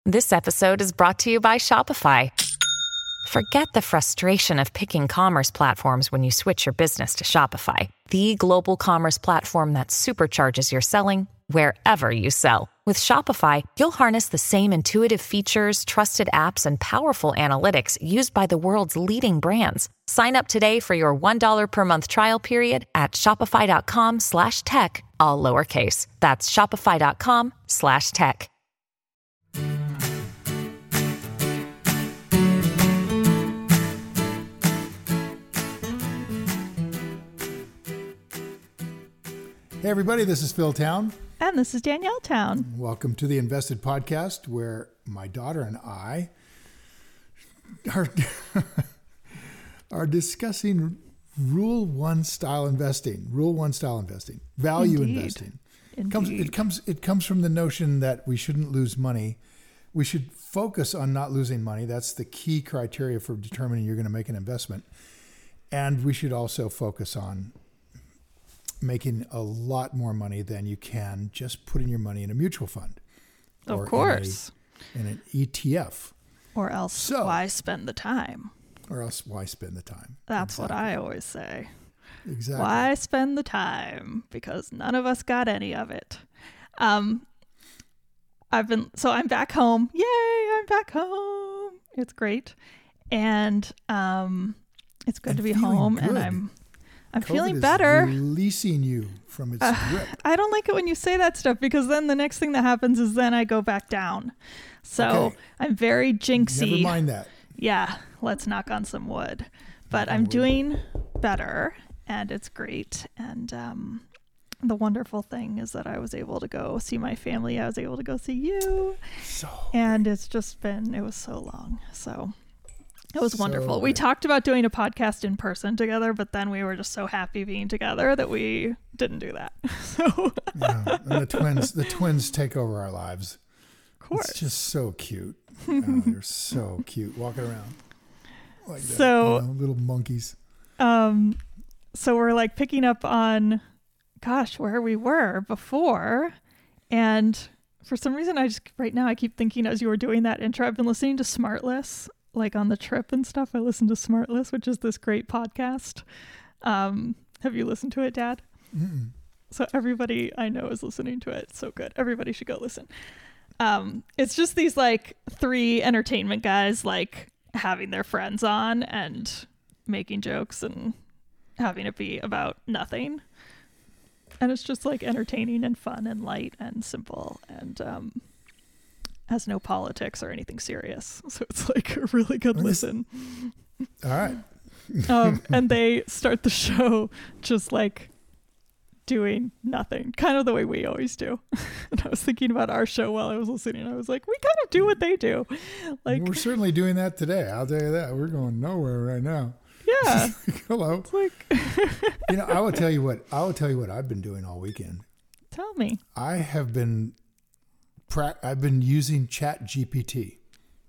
This episode is brought to you by Shopify. Forget the frustration of picking commerce platforms when you switch your business to Shopify, the global commerce platform that supercharges your selling wherever you sell. With Shopify, you'll harness the same intuitive features, trusted apps, and powerful analytics used by the world's leading brands. Sign up today for your $1 per month trial period at shopify.com/tech, all lowercase. That's shopify.com/tech. Hey everybody, this is Phil Town. And this is Danielle Town. Welcome to the Invested Podcast, where my daughter and I are discussing Rule 1 style investing, value Indeed. investing. Indeed. It comes from the notion that we shouldn't lose money. We should focus on not losing money. That's the key criteria for determining you're going to make an investment. And we should also focus on making a lot more money than you can just putting your money in a mutual fund. Of course. In an ETF. Or else why spend the time? That's Exactly. What I always say. Exactly. Why spend the time? Because none of us got any of it. I'm back home. Yay, I'm back home. It's great. And it's good to be home. Good. And I'm COVID feeling better. Releasing you from its grip. I don't like it when you say that stuff, because then the next thing that happens is then I go back down. So Okay. I'm very jinxy. Never mind that. Yeah, let's knock on some wood. But I'm doing better, and it's great. And the wonderful thing is that I was able to go see my family. I was able to go see you. And it's just been, it was so long. So it was wonderful. We talked about doing a podcast in person together, but then we were just so happy being together that we didn't do that. So Yeah, and the twins take over our lives. of course. It's just so cute. They're so cute walking around like that. So little monkeys. So we're like picking up on, where we were before. And for some reason, right now I keep thinking as you were doing that intro, I've been listening to Smartless, like on the trip and stuff. I listened to Smartless, which is this great podcast. Have you listened to it, Dad? Mm-mm. So everybody I know is listening to it. It's so good. Everybody should go listen. It's just these like three entertainment guys like having their friends on and making jokes and having it be about nothing. And it's just like entertaining and fun and light and simple and has no politics or anything serious. So it's like a really good listen. All right. And they start the show just like doing nothing, kind of the way we always do. And I was thinking about our show while I was listening. I was like, we kind of do what they do. Like, we're certainly doing that today. I'll tell you that. We're going nowhere right now. yeah. Hello. It's like, I will tell you what I've been doing all weekend. tell me. I've been using ChatGPT.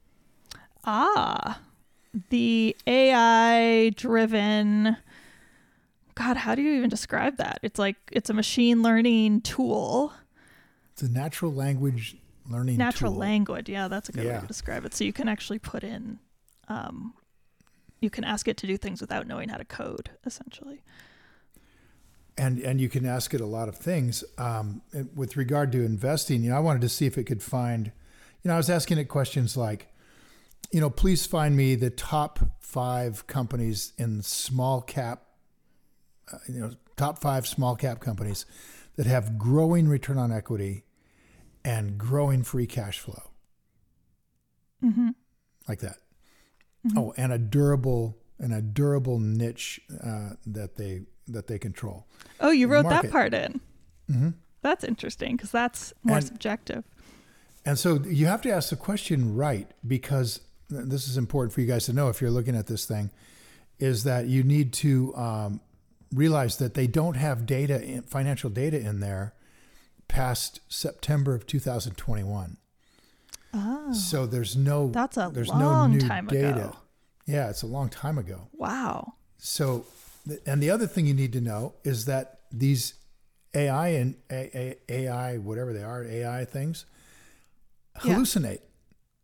The AI driven, how do you even describe that? It's like, it's a machine learning tool. It's a natural language learning Natural tool. language. Yeah, that's a good way Yeah. to describe it. So you can actually put in, you can ask it to do things without knowing how to code, essentially. And you can ask it a lot of things. With regard to investing, I wanted to see if it could find, I was asking it questions like, please find me the top 5 companies in small cap, top 5 small cap companies that have growing return on equity and growing free cash flow. Mm-hmm. Like that. Mm-hmm. Oh, and a durable niche that they control. Oh, you wrote Market. that part in. Mm-hmm. That's interesting because that's more subjective. And so you have to ask the question right, because this is important for you guys to know if you're looking at this thing, is that you need to realize that they don't have financial data in there past September of 2021. Oh, So there's no long new time data. ago. Yeah, it's a long time ago. Wow. So, and the other thing you need to know is that these AI and AI, whatever they are, AI things, hallucinate.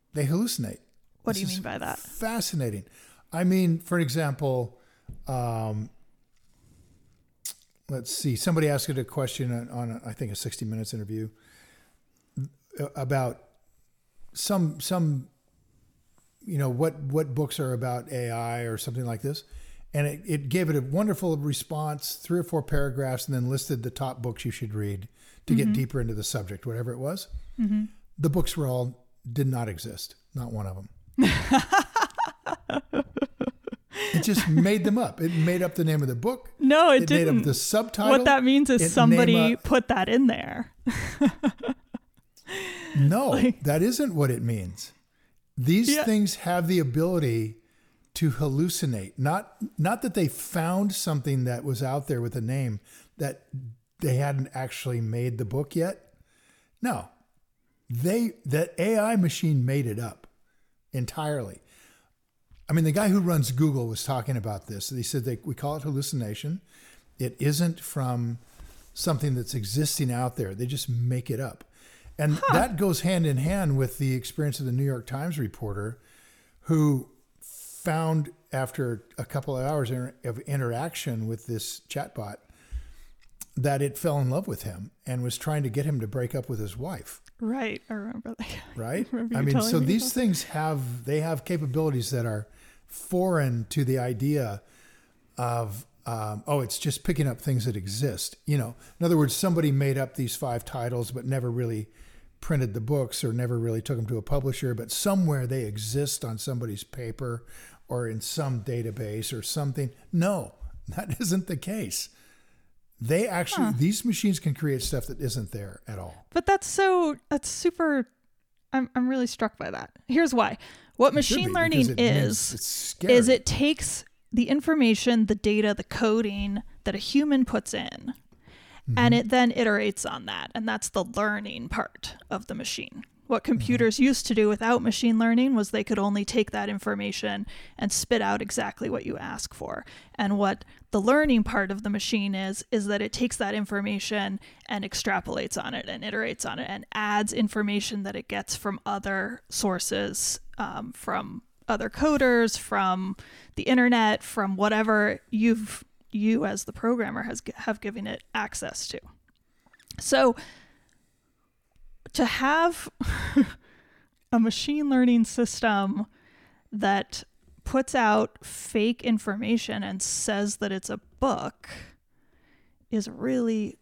They hallucinate. What do you mean by that? Fascinating. I mean, for example, let's see. Somebody asked it a question on I think a 60 Minutes interview about some what books are about AI or something like this, and it gave it a wonderful response, 3 or 4 paragraphs, and then listed the top books you should read to get deeper into the subject, whatever it was. Mm-hmm. The books did not exist, not one of them. It just made them up. It made up the name of the book. No, it didn't. Made up the subtitle. What that means is somebody put that in there. No, that isn't what it means. These things have the ability to hallucinate. Not that they found something that was out there with a name that they hadn't actually made the book yet. No, that AI machine made it up entirely. I mean, the guy who runs Google was talking about this. He said we call it hallucination. It isn't from something that's existing out there. They just make it up. And that goes hand in hand with the experience of the New York Times reporter who found after a couple of hours of interaction with this chatbot that it fell in love with him and was trying to get him to break up with his wife. Right. I remember that. Right? I mean, so these things have capabilities that are foreign to the idea of, it's just picking up things that exist. In other words, somebody made up these 5 titles, but never really printed the books or never really took them to a publisher, but somewhere they exist on somebody's paper or in some database or something. No, that isn't the case. They actually, these machines can create stuff that isn't there at all. But that's super, I'm really struck by that. Here's why. What machine learning is it takes the information, the data, the coding that a human puts in, and it then iterates on that. And that's the learning part of the machine. What computers used to do without machine learning was they could only take that information and spit out exactly what you ask for. And what the learning part of the machine is that it takes that information and extrapolates on it and iterates on it and adds information that it gets from other sources, from other coders, from the internet, from whatever you as the programmer have given it access to. So to have a machine learning system that puts out fake information and says that it's a book is really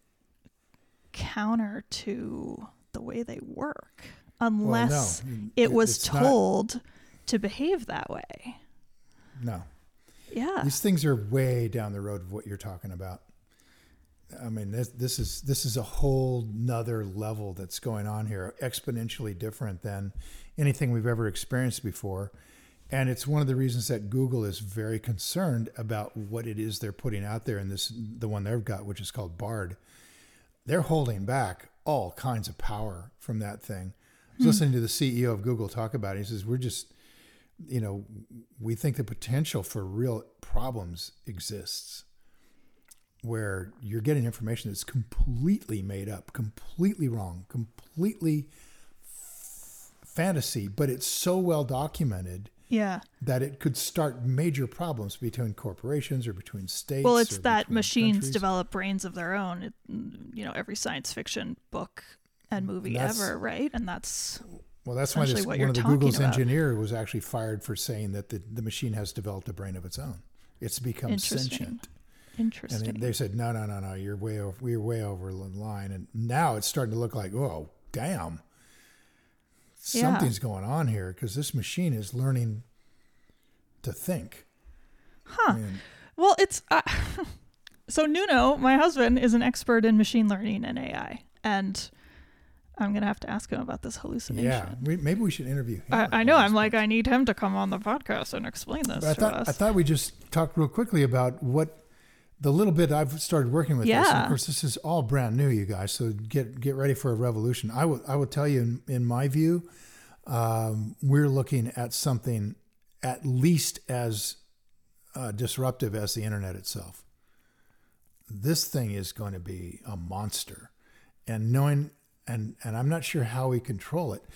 counter to the way they work, unless it was told to behave that way. No. Yeah. These things are way down the road of what you're talking about. I mean, this is a whole nother level that's going on here, exponentially different than anything we've ever experienced before. And it's one of the reasons that Google is very concerned about what it is they're putting out there in the one they've got, which is called Bard. They're holding back all kinds of power from that thing. I was listening to the CEO of Google talk about it. He says, we're just, we think the potential for real problems exists, where you're getting information that's completely made up, completely wrong, completely fantasy, but it's so well documented that it could start major problems between corporations or between states. Well, it's that machines countries develop brains of their own. Every science fiction book and movie ever, right? And that's why one of the Google's engineer was actually fired for saying that the machine has developed a brain of its own. It's become sentient. Interesting. And they said, no, you're way over the line. And now it's starting to look like, oh, damn, something's going on here, because this machine is learning to think. Well, it's so Nuno, my husband, is an expert in machine learning and AI, and I'm gonna have to ask him about this hallucination. Yeah, maybe we should interview him. I know. I'm like, I need him to come on the podcast and explain this to us. I thought we just talked real quickly about what the little bit I've started working with this. And of course, this is all brand new, you guys. So get ready for a revolution. I will tell you, in my view, we're looking at something at least as disruptive as the internet itself. This thing is going to be a monster, and I'm not sure how we control it.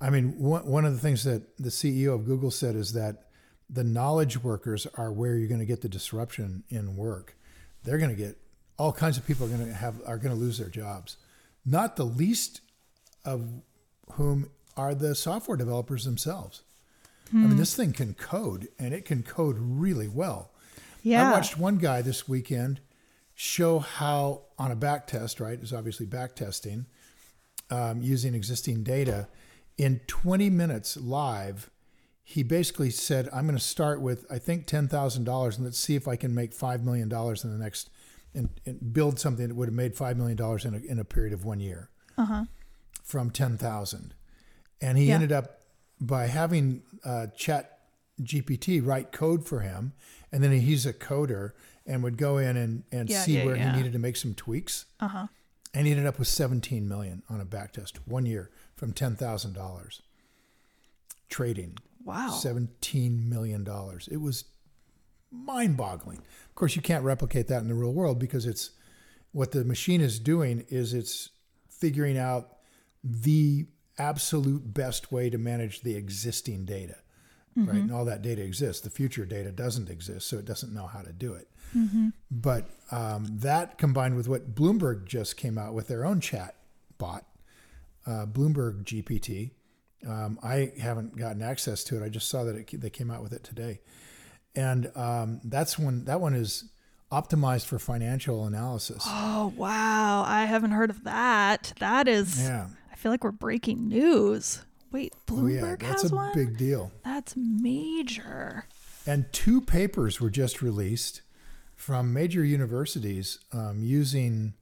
I mean, one of the things that the CEO of Google said is that the knowledge workers are where you're going to get the disruption in work. They're going to get all kinds of people are going to lose their jobs, not the least of whom are the software developers themselves. I mean, this thing can code, and it can code really well. Yeah. I watched one guy this weekend show how on a back test, right? It's obviously back testing, using existing data. In 20 minutes live, he basically said, I'm going to start with, I think, $10,000, and let's see if I can make $5 million in the next, and build something that would have made $5 million in a period of 1 year from 10,000. And he ended up by having Chat GPT write code for him, and then he's a coder and would go in and see where he needed to make some tweaks. And he ended up with 17 million on a back test 1 year from $10,000 trading. Wow. $17 million. It was mind-boggling. Of course, you can't replicate that in the real world because it's what the machine is doing is it's figuring out the absolute best way to manage the existing data, right? And all that data exists. The future data doesn't exist, so it doesn't know how to do it. But that combined with what Bloomberg just came out with their own chat bot, Bloomberg GPT. I haven't gotten access to it. I just saw that they came out with it today. And that one is optimized for financial analysis. Oh, wow. I haven't heard of that. That is, I feel like we're breaking news. Wait, Bloomberg that's has a one? big deal. That's major. And 2 papers were just released from major universities using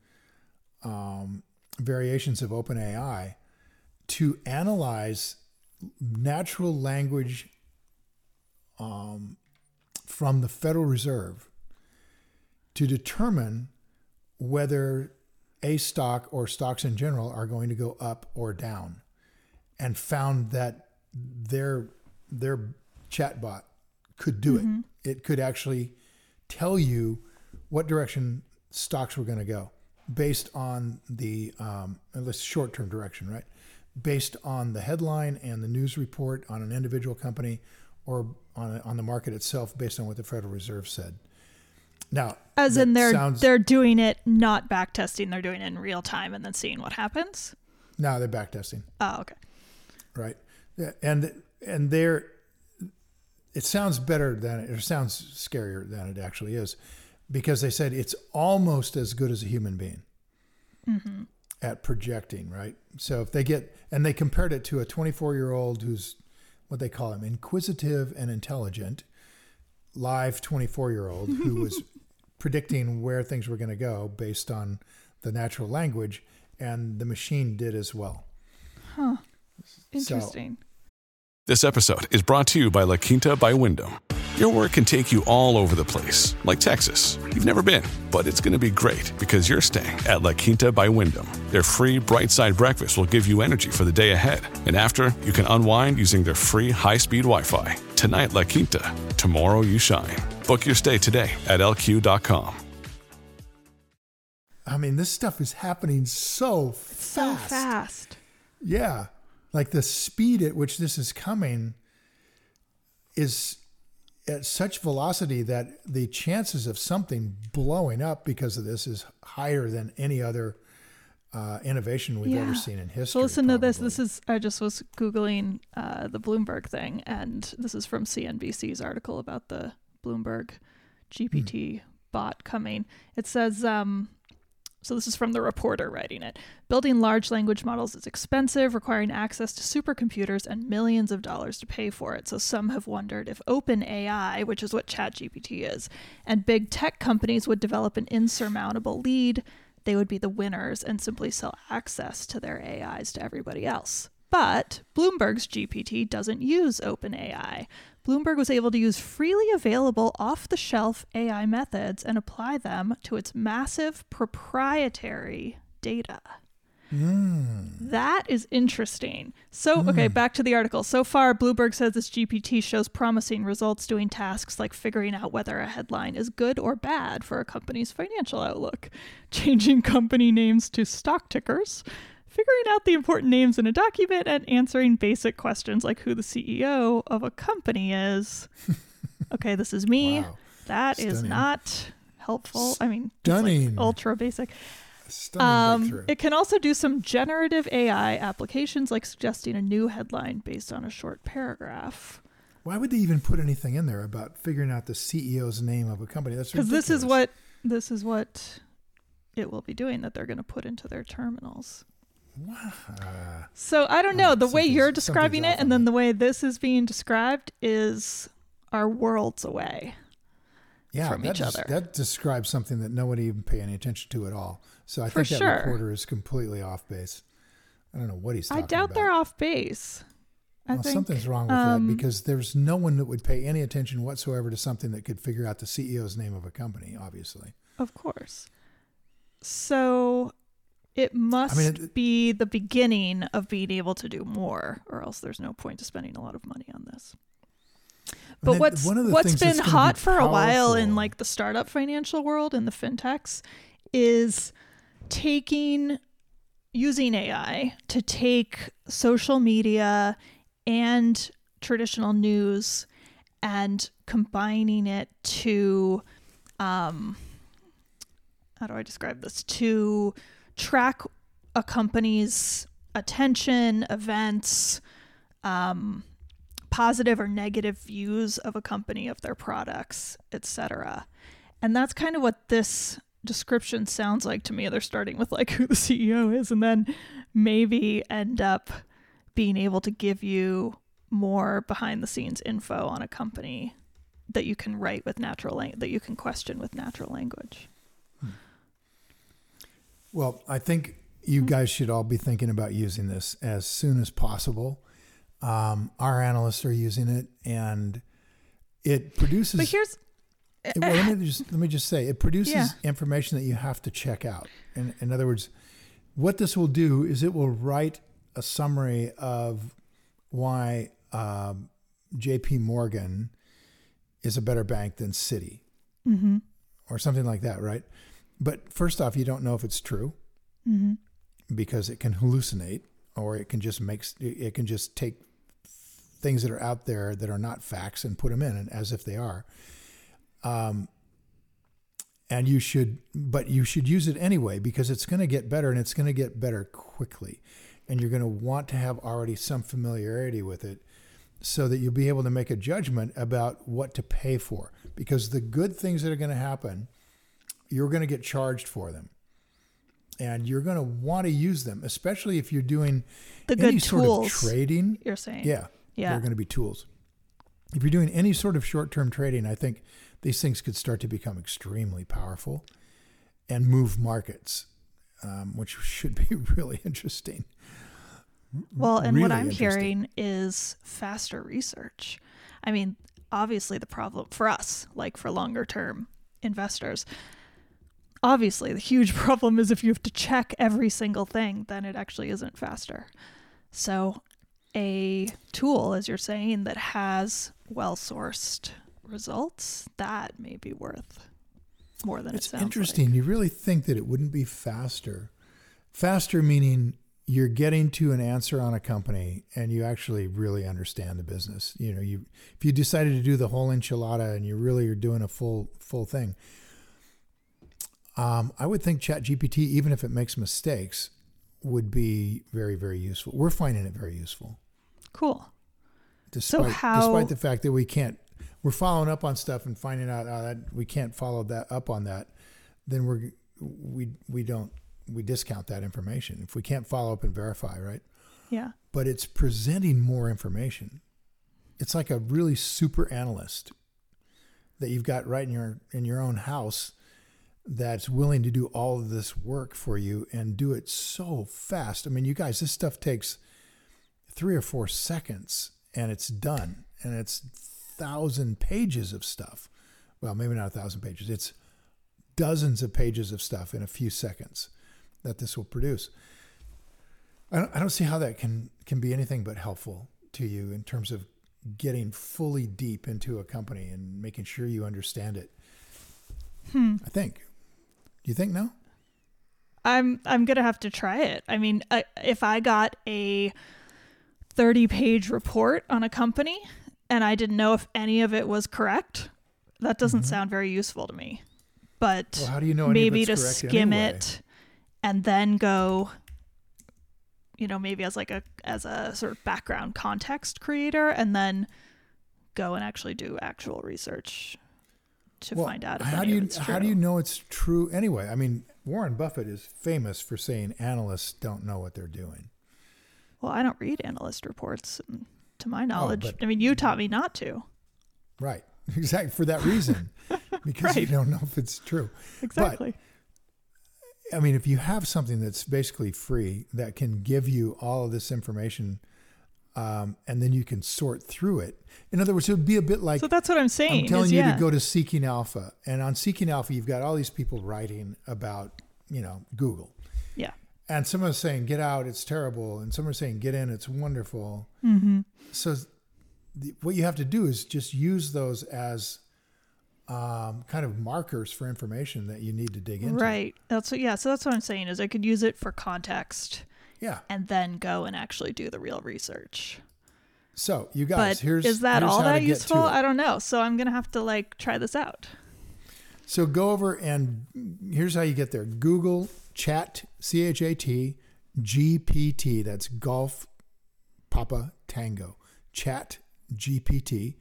variations of OpenAI to analyze natural language from the Federal Reserve to determine whether a stock or stocks in general are going to go up or down, and found that their chatbot could do it. It could actually tell you what direction stocks were going to go based on the short-term direction, right? Based on the headline and the news report on an individual company, or on the market itself, based on what the Federal Reserve said. Now, as in they're doing it not back testing, they're doing it in real time and then seeing what happens. No, they're back testing. Oh, okay. Right, and they're. It sounds better than it sounds scarier than it actually is, because they said it's almost as good as a human being at projecting, right? So if they they compared it to a 24-year-old who's what they call him, inquisitive and intelligent, live 24-year-old who was predicting where things were going to go based on the natural language, and the machine did as well. Huh. Interesting. This episode is brought to you by La Quinta by Wyndham. Your work can take you all over the place, like Texas. You've never been, but it's going to be great because you're staying at La Quinta by Wyndham. Their free Bright Side breakfast will give you energy for the day ahead. And after, you can unwind using their free high-speed Wi-Fi. Tonight, La Quinta. Tomorrow, you shine. Book your stay today at LQ.com. I mean, this stuff is happening so fast. Yeah. Like the speed at which this is coming is at such velocity that the chances of something blowing up because of this is higher than any other innovation we've ever seen in history. So listen to this. This is, I just was Googling the Bloomberg thing, and this is from CNBC's article about the Bloomberg GPT bot coming. It says, so this is from the reporter writing it. Building large language models is expensive, requiring access to supercomputers and millions of dollars to pay for it. So some have wondered if OpenAI, which is what ChatGPT is, and big tech companies would develop an insurmountable lead, they would be the winners and simply sell access to their AIs to everybody else. But Bloomberg's GPT doesn't use OpenAI. Bloomberg was able to use freely available off-the-shelf AI methods and apply them to its massive proprietary data. That is interesting. So, okay, back to the article. So far, Bloomberg says this GPT shows promising results doing tasks like figuring out whether a headline is good or bad for a company's financial outlook, changing company names to stock tickers, figuring out the important names in a document and answering basic questions like who the CEO of a company is. Okay, this is me. Wow. That Stunning. is not helpful. I mean, Stunning. it's like ultra basic. Stunning breakthrough. It can also do some generative AI applications like suggesting a new headline based on a short paragraph. Why would they even put anything in there about figuring out the CEO's name of a company? That's Because ridiculous. this is what it will be doing, that they're going to put into their terminals. Wow. So I don't know. The way you're describing something's it off and on then that. the way this is being described are worlds away. Yeah, from each other. That describes something that no one even pay any attention to at all. So I For think that sure. reporter is completely off base. I don't know what he's talking I doubt about. they're off base. I Well, think something's wrong with that because there's no one that would pay any attention whatsoever to something that could figure out the CEO's name of a company, obviously. Of course. So it must be the beginning of being able to do more, or else there's no point to spending a lot of money on this. But what's been hot for a while in like the startup financial world and the fintechs is using AI to take social media and traditional news and combining it to, how do I describe this? To track a company's attention, events, positive or negative views of a company, of their products, etc. And that's kind of what this description sounds like to me. They're starting with like who the CEO is and then maybe end up being able to give you more behind the scenes info on a company that you can write with that you can question with natural language. Well, I think you guys should all be thinking about using this as soon as possible. Our analysts are using it, and it produces. But here's. Well, let me just say, it produces information that you have to check out. In other words, what this will do is it will write a summary of why J.P. Morgan is a better bank than Citi, or something like that, right? But first off, you don't know if it's true because it can hallucinate, or it can just take things that are out there that are not facts and put them in as if they are. And you should use it anyway because it's going to get better, and it's going to get better quickly. And you're going to want to have already some familiarity with it so that you'll be able to make a judgment about what to pay for. Because the good things that are going to happen, you're going to get charged for them. And you're going to want to use them, especially if you're doing any sort of trading. You're saying. Yeah. They're going to be tools. If you're doing any sort of short-term trading, I think these things could start to become extremely powerful and move markets, which should be really interesting. Well, and really what I'm hearing is faster research. I mean, obviously the problem for us, like for longer term investors, obviously the huge problem is if you have to check every single thing, then it actually isn't faster. So a tool, as you're saying, that has well-sourced results, that may be worth more than it sounds like. It's interesting. You really think that it wouldn't be faster? Faster meaning you're getting to an answer on a company and you actually really understand the business. You know, if you decided to do the whole enchilada and you really are doing a full thing, I would think ChatGPT, even if it makes mistakes, would be very, very useful. We're finding it very useful. Cool. Despite the fact that we're following up on stuff and finding out that we can't follow that up on that, then we discount that information if we can't follow up and verify, right? Yeah. But it's presenting more information. It's like a really super analyst that you've got right in your own house that's willing to do all of this work for you and do it so fast. I mean, you guys, this stuff takes 3 or 4 seconds and it's done. And it's 1,000 pages of stuff. Well, maybe not 1,000 pages. It's dozens of pages of stuff in a few seconds that this will produce. I don't see how that can be anything but helpful to you in terms of getting fully deep into a company and making sure you understand it. I think. Do you think no? I'm gonna have to try it. I mean, if I got a 30-page report on a company and I didn't know if any of it was correct, that doesn't sound very useful to me. But well, how do you know maybe any of to it's correct skim anyway? it and then go, maybe as a sort of background context creator, and then go and actually do actual research to find out if any of it's true. How do you know it's true anyway? I mean, Warren Buffett is famous for saying analysts don't know what they're doing. Well, I don't read analyst reports, to my knowledge. but- I mean, you taught me not to. Right. Exactly. For that reason, because you Right. don't know if it's true. Exactly. But, I mean, if you have something that's basically free that can give you all of this information, and then you can sort through it. In other words, it would be a bit like, So that's what I'm saying. I'm telling you to go to Seeking Alpha. And on Seeking Alpha, you've got all these people writing about, Google. Yeah. And some are saying, get out, it's terrible. And some are saying, get in, it's wonderful. Mm-hmm. So what you have to do is just use those as kind of markers for information that you need to dig into. Right. So that's what I'm saying is I could use it for context. Yeah. And then go and actually do the real research. So you guys, But is that here's all how that to get useful? to it. I don't know. So I'm going to have to try this out. So go over and here's how you get there. Google Chat, CHAT, GPT. That's Golf Papa Tango. Chat GPT.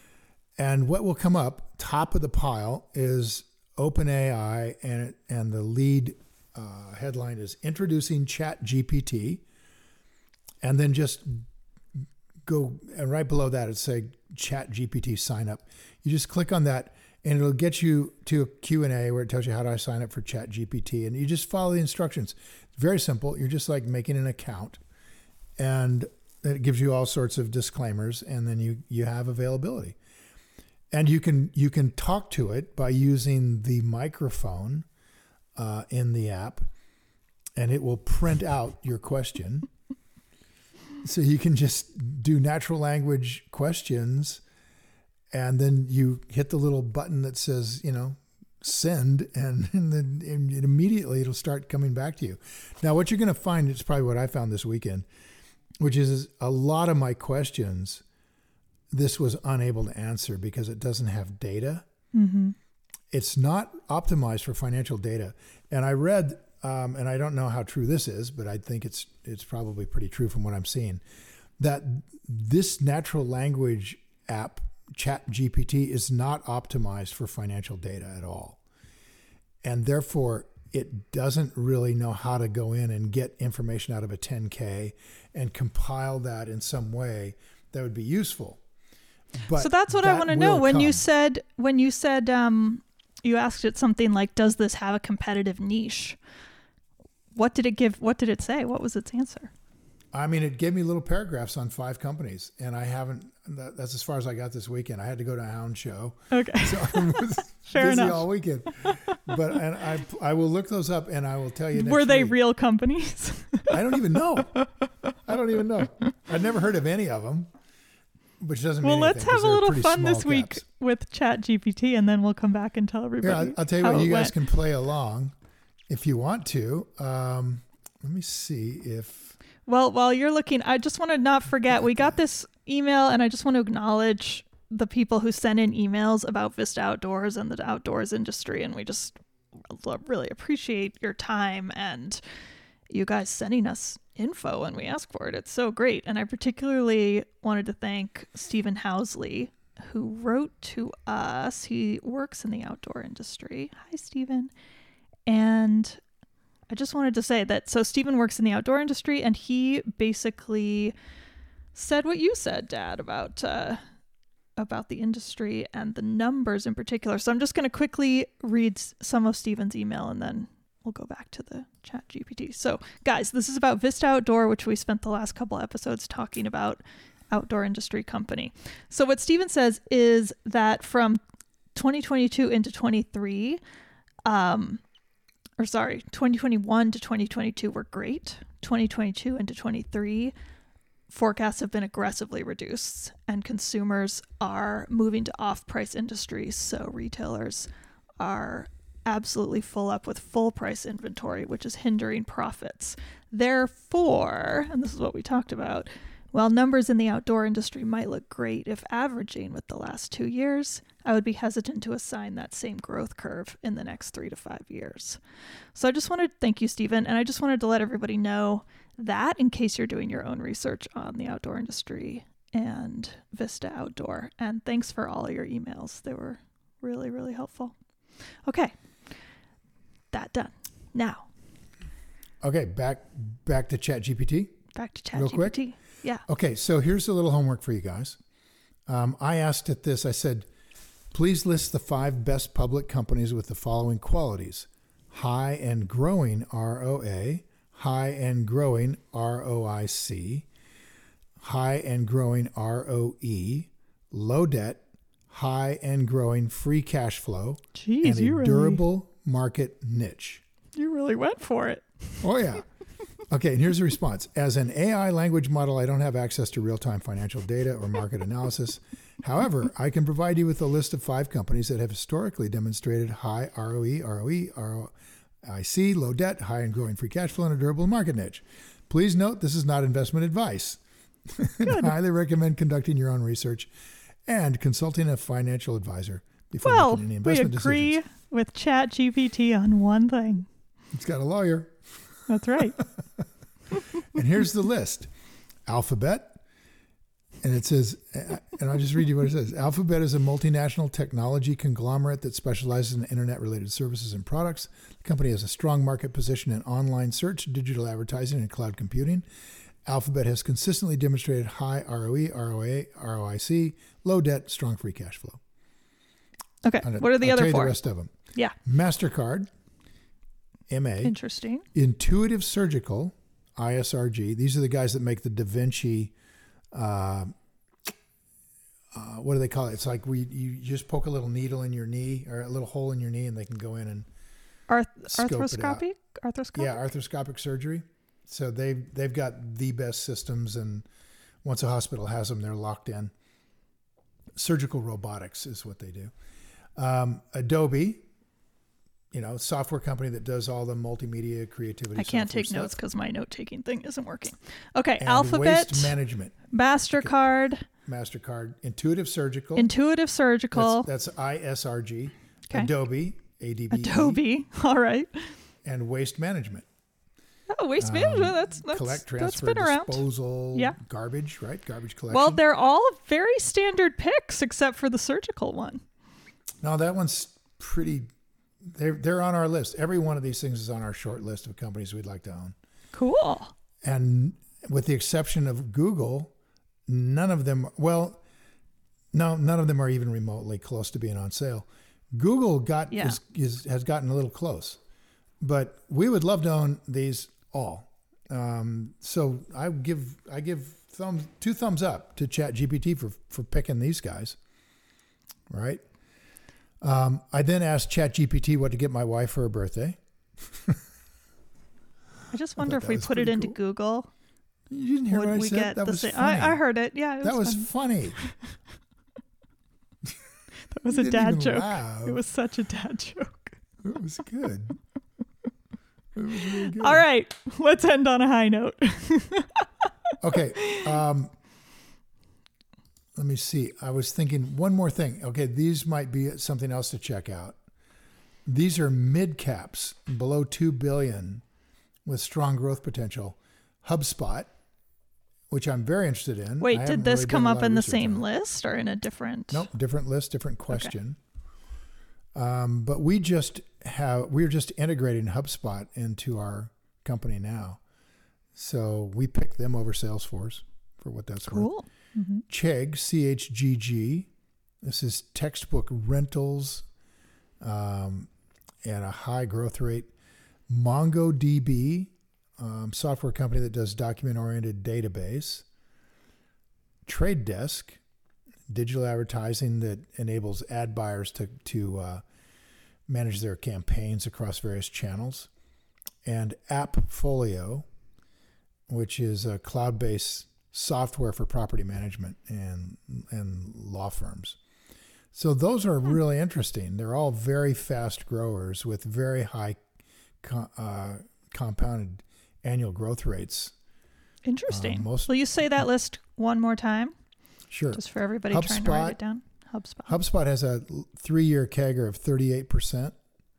And what will come up top of the pile is OpenAI, and the lead headline is Introducing Chat GPT. And then just go, and right below that, it's say Chat GPT sign up. You just click on that and it'll get you to a Q&A where it tells you how do I sign up for Chat GPT. And you just follow the instructions. It's very simple. You're just like making an account, and it gives you all sorts of disclaimers, and then you have availability. And you can talk to it by using the microphone in the app, and it will print out your question. So you can just do natural language questions, and then you hit the little button that says, send, and then immediately it'll start coming back to you. Now, what you're going to find, it's probably what I found this weekend, which is a lot of my questions, this was unable to answer because it doesn't have data. Mm-hmm. It's not optimized for financial data. And I read, and I don't know how true this is, but I think it's probably pretty true from what I'm seeing, that this natural language app, Chat GPT, is not optimized for financial data at all. And therefore, it doesn't really know how to go in and get information out of a 10K and compile that in some way that would be useful. But so that's what I want to know. When you said you asked it something like, does this have a competitive niche? What did it give? What did it say? What was its answer? I mean, it gave me little paragraphs on 5 companies, and I haven't, that's as far as I got this weekend. I had to go to a hound show. Okay. So I was Fair busy enough. all weekend. But I will look those up, and I will tell you next Were they week. real companies? I don't even know. I'd never heard of any of them, which doesn't mean Well, let's anything, 'cause have a they're little pretty fun small this week caps. with Chat GPT, and then we'll come back and tell everybody. Here, I'll tell you how what, it you guys went. can play along if you want to. Let me see if... Well, while you're looking, I just want to not forget, we got this email, and I just want to acknowledge the people who sent in emails about Vista Outdoors and the outdoors industry, and we just really appreciate your time and you guys sending us info when we ask for it. It's so great. And I particularly wanted to thank Stephen Housley, who wrote to us. He works in the outdoor industry. Hi, Stephen. And I just wanted to say that, so Stephen works in the outdoor industry, and he basically said what you said, Dad, about the industry and the numbers in particular. So I'm just going to quickly read some of Stephen's email, and then we'll go back to the Chat GPT. So guys, this is about Vista Outdoor, which we spent the last couple episodes talking about, outdoor industry company. So what Stephen says is that from 2022 into 2021 to 2022 were great. 2022 into 23, forecasts have been aggressively reduced, and consumers are moving to off-price industries. So retailers are absolutely full up with full price inventory, which is hindering profits. Therefore, and this is what we talked about, while numbers in the outdoor industry might look great if averaging with the last 2 years, I would be hesitant to assign that same growth curve in the next 3 to 5 years. So I just wanted to thank you, Stephen, and I just wanted to let everybody know that in case you're doing your own research on the outdoor industry and Vista Outdoor. And thanks for all of your emails. They were really, really helpful. Okay, that done. Now. Okay, back to ChatGPT. Back to Real quick? ChatGPT. Yeah. Okay, so here's a little homework for you guys. I asked it this. I said, please list the 5 best public companies with the following qualities: high and growing ROA, high and growing ROIC, high and growing ROE, low debt, high and growing free cash flow, Jeez, and a durable market niche. You really went for it. Oh, yeah. Okay, and here's the response. As an AI language model, I don't have access to real-time financial data or market analysis. However, I can provide you with a list of 5 companies that have historically demonstrated high ROE, ROIC, low debt, high and growing free cash flow, and a durable market niche. Please note this is not investment advice. I highly recommend conducting your own research and consulting a financial advisor before making any investment decisions. We agree with ChatGPT on one thing. It's got a lawyer. That's right. And here's the list. Alphabet. And it says, and I'll just read you what it says. Alphabet is a multinational technology conglomerate that specializes in internet-related services and products. The company has a strong market position in online search, digital advertising, and cloud computing. Alphabet has consistently demonstrated high ROE, ROA, ROIC, low debt, strong free cash flow. Okay, what are the other 4? The rest of them. Yeah. MasterCard, MA. Interesting. Intuitive Surgical, ISRG. These are the guys that make the Da Vinci. What do they call it? It's like you just poke a little needle in your knee or a little hole in your knee, and they can go in and arthroscopic. Yeah, arthroscopic surgery. So they've got the best systems, and once a hospital has them, they're locked in. Surgical robotics is what they do. Adobe, software company that does all the multimedia creativity. I can't take stuff. Notes because my note-taking thing isn't working. Okay, And Alphabet. Waste management. MasterCard. MasterCard. Intuitive Surgical. That's ISRG. Okay. Adobe. ADB. Adobe. All right. And waste management. Oh, waste management. That's collect, transfer, that's been around. Disposal. Yeah. Garbage, right? Garbage collection. Well, they're all very standard picks except for the surgical one. No, that one's pretty. They're on our list. Every one of these things is on our short list of companies we'd like to own. Cool. And with the exception of Google, none of them. Well, no, none of them are even remotely close to being on sale. Google has gotten a little close, but we would love to own these all. So I give 2 thumbs up to ChatGPT for picking these guys. Right. I then asked ChatGPT what to get my wife for her birthday. I just wonder if we put it into Google. You didn't hear what I said? That was funny. I heard it. Yeah, that was funny. That was a dad joke. Laugh. It was such a dad joke. It was good. It was really good. All right, let's end on a high note. Okay. Let me see. I was thinking one more thing. Okay, these might be something else to check out. These are mid caps below $2 billion with strong growth potential. HubSpot, which I'm very interested in. Wait, did this come up in the same list or in a different? Nope, different list, different question. Okay. But we're just integrating HubSpot into our company now. So we picked them over Salesforce for what that's worth. Cool. Mm-hmm. Chegg, CHGG. This is textbook rentals at a high growth rate. MongoDB, software company that does document-oriented database. Trade Desk, digital advertising that enables ad buyers to manage their campaigns across various channels. And AppFolio, which is a cloud-based software for property management and law firms. So those are really interesting. They're all very fast growers with very high compounded annual growth rates. Interesting. Will you say that list one more time? Sure. Just for everybody trying to write it down. HubSpot has a 3-year CAGR of 38%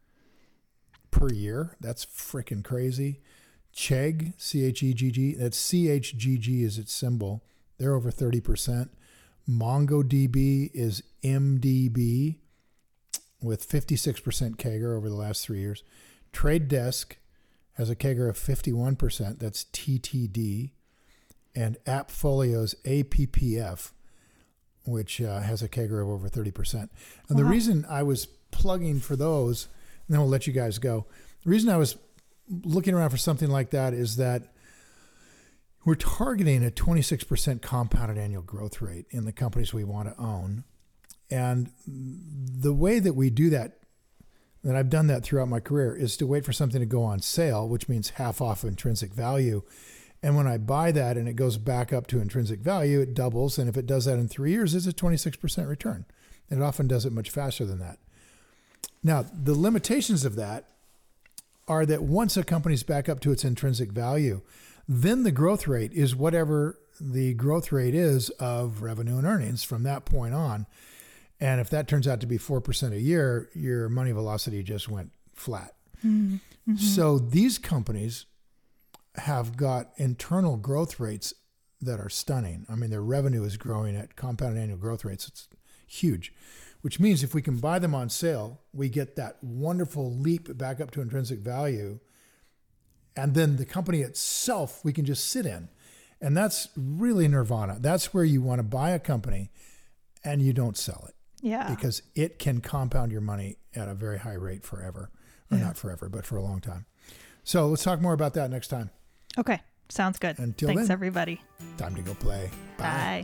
per year. That's freaking crazy. Chegg, C-H-E-G-G, that's C-H-G-G is its symbol. They're over 30%. MongoDB is MDB with 56% CAGR over the last 3 years. Trade Desk has a CAGR of 51%. That's TTD. And AppFolio's APPF, which has a CAGR of over 30%. And the reason I was plugging for those, and then we'll let you guys go. The reason I was looking around for something like that is that we're targeting a 26% compounded annual growth rate in the companies we want to own. And the way that we do that, and I've done that throughout my career, is to wait for something to go on sale, which means half off intrinsic value. And when I buy that and it goes back up to intrinsic value, it doubles. And if it does that in 3 years, it's a 26% return. And it often does it much faster than that. Now, the limitations of that are that once a company's back up to its intrinsic value, then the growth rate is whatever the growth rate is of revenue and earnings from that point on. And if that turns out to be 4% a year, your money velocity just went flat. Mm-hmm. So these companies have got internal growth rates that are stunning. I mean, their revenue is growing at compounded annual growth rates. It's huge, which means if we can buy them on sale, we get that wonderful leap back up to intrinsic value. And then the company itself, we can just sit in. And that's really nirvana. That's where you want to buy a company and you don't sell it. Yeah. Because it can compound your money at a very high rate forever. Or not forever, but for a long time. So let's talk more about that next time. Okay. Sounds good. Until Thanks, then, everybody. Time to go play. Bye. Bye.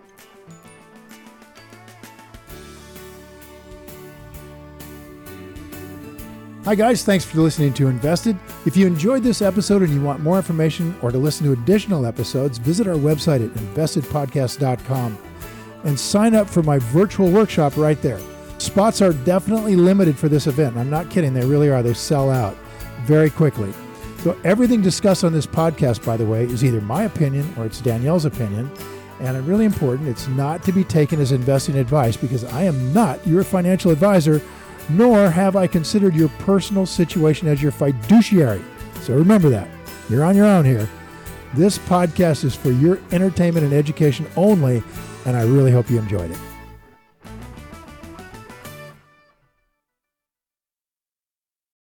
Hi guys, thanks for listening to Invested. If you enjoyed this episode and you want more information or to listen to additional episodes, visit our website at investedpodcast.com and sign up for my virtual workshop right there. Spots are definitely limited for this event. I'm not kidding, they really are. They sell out very quickly. So everything discussed on this podcast, by the way, is either my opinion or it's Danielle's opinion. And really important, it's not to be taken as investing advice because I am not your financial advisor, nor have I considered your personal situation as your fiduciary. So remember that. You're on your own here. This podcast is for your entertainment and education only, and I really hope you enjoyed it.